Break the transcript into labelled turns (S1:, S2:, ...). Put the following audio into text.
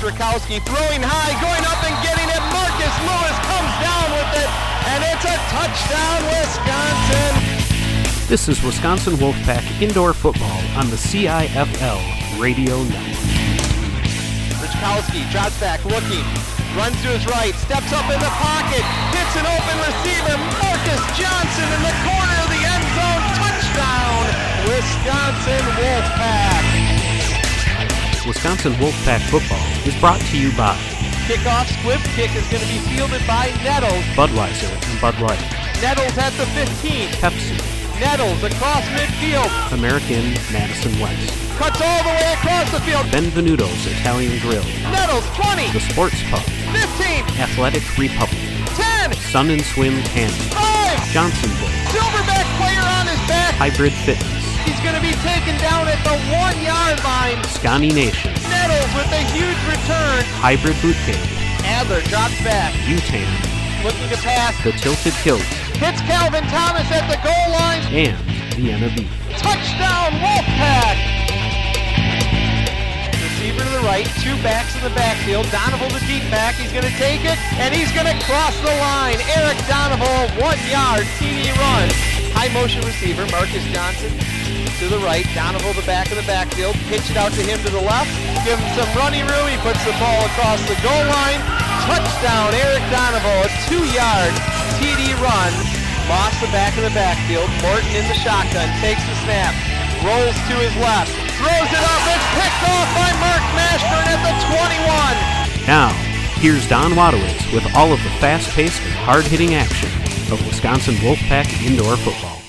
S1: Strakowski throwing high, going up and getting it. Marcus Lewis comes down with it, and it's a touchdown, Wisconsin.
S2: This is Wisconsin Wolfpack Indoor Football on the CIFL Radio Network.
S1: Strakowski drops back, looking, runs to his right, steps up in the pocket, hits an open receiver. Marcus Johnson in the corner of the end zone. Touchdown, Wisconsin Wolfpack.
S2: Wisconsin Wolfpack Football is brought to you by
S1: Kickoff squib kick is going to be fielded by Nettles.
S2: Budweiser and Bud Light,
S1: Nettles at the 15.
S2: Pepsi,
S1: Nettles across midfield.
S2: American Madison West,
S1: Cuts all the way across the field.
S2: Benvenuto's Italian Grill,
S1: Nettles 20.
S2: The Sports Pub,
S1: 15.
S2: Athletic Republic,
S1: 10.
S2: Sun and Swim Candy,
S1: 5.
S2: Johnsonville,
S1: Silverback player on his back.
S2: Hybrid Fitness,
S1: He's going to be taken down at the 1-yard line.
S2: Scotty Nation,
S1: Nettles with a huge return.
S2: Hybrid Boot Camp,
S1: Adler drops back.
S2: UTAN,
S1: Looking to pass.
S2: The Tilted Kilt,
S1: Hits Calvin Thomas at the goal line.
S2: and Vienna Beef.
S1: Touchdown, Wolfpack! Receiver to the right, two backs in the backfield. Donovan the deep back, he's going to take it, and he's going to cross the line. Eric Donovan, 1-yard TD run. High motion receiver, Marcus Johnson to the right. Donovan the back of the backfield. Pitch it out to him to the left. Give him some running room. He puts the ball across the goal line. Touchdown, Eric Donovan, a 2-yard TD run. Lost the back of the backfield. Morton in the shotgun, takes the snap, rolls to his left, throws it up, it's picked off by Mark Mashburn at the 21.
S2: Now, here's Don Wadowitz with all of the fast-paced and hard-hitting action of Wisconsin Wolfpack Indoor Football.